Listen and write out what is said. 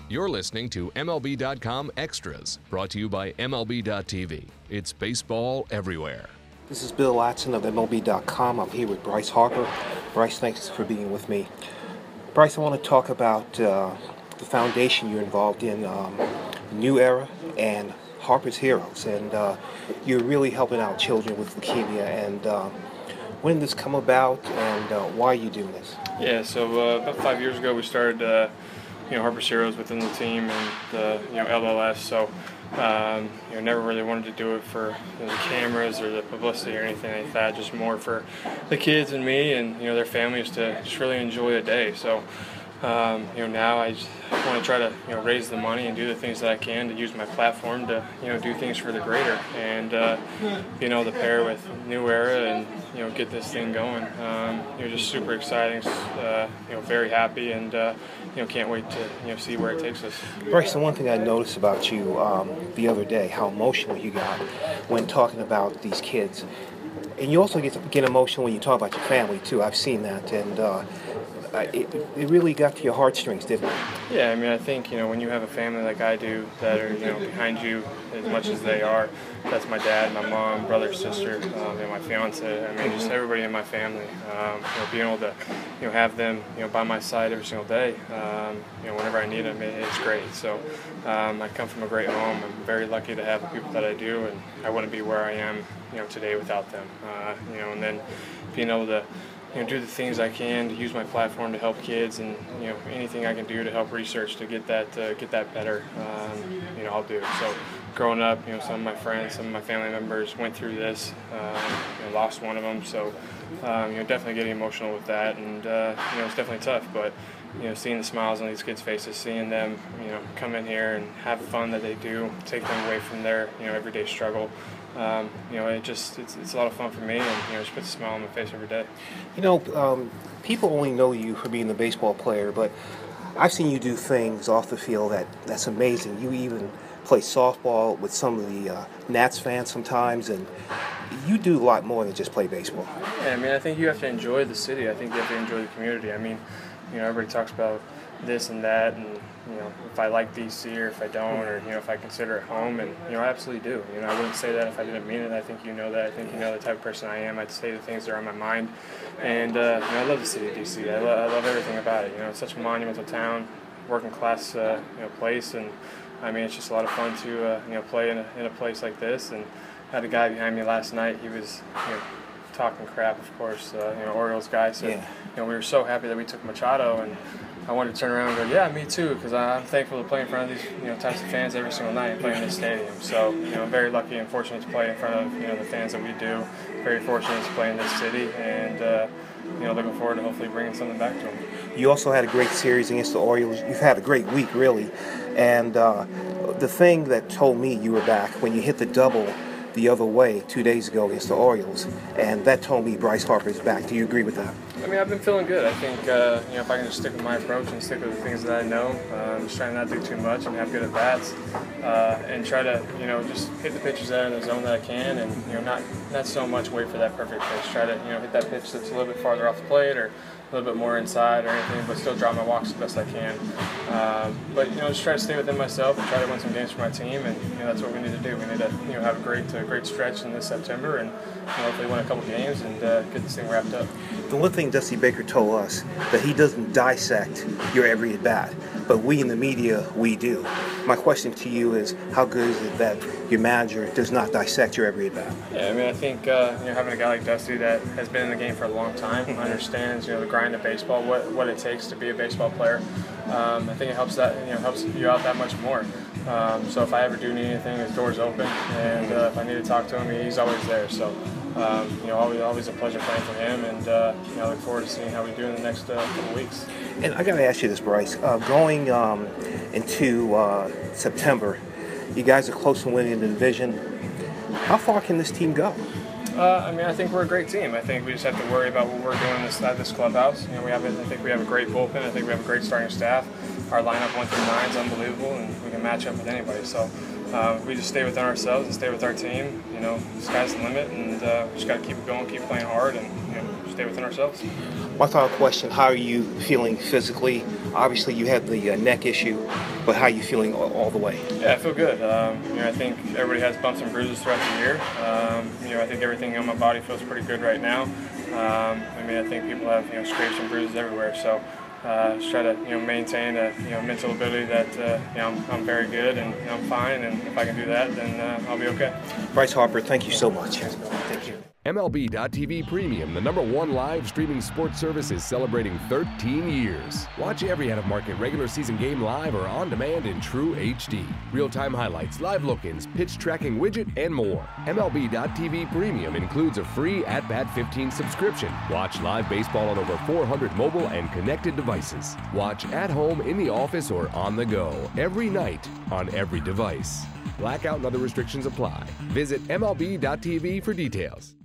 You're listening to MLB.com Extras, brought to you by MLB.tv. It's baseball everywhere. This is Bill Latson of MLB.com. I'm here with Bryce Harper. Bryce, thanks for being with me. Bryce, I want to talk about the foundation you're involved in, New Era and Harper's Heroes. And you're really helping out children with leukemia. And when did this come about, and why are you doing this? Yeah, so about 5 years ago we started Harper's Heroes within the team and the LLS. So never really wanted to do it for the cameras or the publicity or anything like that. Just more for the kids and me and their families to just really enjoy a day. So now I just want to try to raise the money and do the things that I can to use my platform to do things for the greater, and being able to pair with New Era and get this thing going. Just super exciting. Very happy, and can't wait to see where it takes us. Bryce, the one thing I noticed about you the other day, how emotional you got when talking about these kids, and you also get emotional when you talk about your family too. I've seen that, and it really got to your heartstrings, didn't it? Yeah, I mean, I think, when you have a family like I do that are, behind you as much as they are, that's my dad, my mom, brother, sister, and my fiance. I mean, just everybody in my family. Being able to, have them, by my side every single day, whenever I need them, it's great. So I come from a great home. I'm very lucky to have the people that I do, and I wouldn't be where I am, today without them. And then being able to do the things I can to use my platform to help kids, and anything I can do to help research to get that better, I'll do. So growing up, some of my friends, some of my family members went through this, lost one of them. So definitely getting emotional with that, and it's definitely tough. But seeing the smiles on these kids' faces, seeing them come in here and have the fun that they do, take them away from their everyday struggle. It's a lot of fun for me, and just puts a smile on my face every day. People only know you for being a baseball player, but I've seen you do things off the field that's amazing. You even play softball with some of the Nats fans sometimes, and you do a lot more than just play baseball. Yeah, I mean, I think you have to enjoy the city. I think you have to enjoy the community. I mean, everybody talks about this and that, and if I like DC or if I don't, or if I consider it home, and I absolutely do. I wouldn't say that if I didn't mean it. I think that. I think the type of person I am. I'd say the things that are on my mind, and I love the city of DC. I love everything about it. It's such a monumental town, working class place, and I mean, it's just a lot of fun to play in a place like this. And I had a guy behind me last night. He was talking crap, of course, Orioles guy. So we were so happy that we took Machado, and I wanted to turn around and go, yeah, me too, because I'm thankful to play in front of these types of fans every single night and play in this stadium. So I'm very lucky and fortunate to play in front of the fans that we do. Very fortunate to play in this city, and looking forward to hopefully bringing something back to them. You also had a great series against the Orioles. You've had a great week, really. And the thing that told me you were back when you hit the double the other way 2 days ago against the Orioles, and that told me Bryce Harper's back. Do you agree with that? I mean, I've been feeling good. I think if I can just stick with my approach and stick with the things that I know, just try to not do too much and have good at bats, and try to just hit the pitches out in the zone that I can, and not so much wait for that perfect pitch. Try to hit that pitch that's a little bit farther off the plate or a little bit more inside or anything, but still drop my walks the best I can. But just try to stay within myself and try to win some games for my team, and that's what we need to do. We need to have a great stretch in this September, and hopefully win a couple games and get this thing wrapped up. The one thing Dusty Baker told us, that he doesn't dissect your every at bat, but we in the media, we do. My question to you is, how good is it that your manager does not dissect your every at bat? Yeah, I mean, I think having a guy like Dusty that has been in the game for a long time, understands the grind of baseball, what it takes to be a baseball player. I think it helps you out that much more. So if I ever do need anything, his door's open, and if I need to talk to him, he's always there. So always a pleasure playing for him, and I look forward to seeing how we do in the next couple weeks. And I got to ask you this, Bryce. Going into September, you guys are close to winning the division. How far can this team go? I mean, I think we're a great team. I think we just have to worry about what we're doing at this clubhouse. I think we have a great bullpen. I think we have a great starting staff. Our lineup 1 through 9 is unbelievable, and we can match up with anybody. So we just stay within ourselves and stay with our team. Sky's the limit, and we just got to keep going, keep playing hard, and just stay within ourselves. My final question, how are you feeling physically? Obviously you had the neck issue, but how are you feeling all the way? Yeah, I feel good. I think everybody has bumps and bruises throughout the year. I think everything on my body feels pretty good right now. I think people have scrapes and bruises everywhere. So just try to maintain a mental ability that I'm very good and I'm fine. And if I can do that, then I'll be okay. Bryce Harper, thank you so much. Thank you. MLB.tv Premium, the #1 live streaming sports service, is celebrating 13 years. Watch every out-of-market regular season game live or on demand in true HD. Real-time highlights, live look-ins, pitch tracking widget, and more. MLB.tv Premium includes a free At-Bat 15 subscription. Watch live baseball on over 400 mobile and connected devices. Watch at home, in the office, or on the go every night on every device. Blackout and other restrictions apply. Visit MLB.tv for details.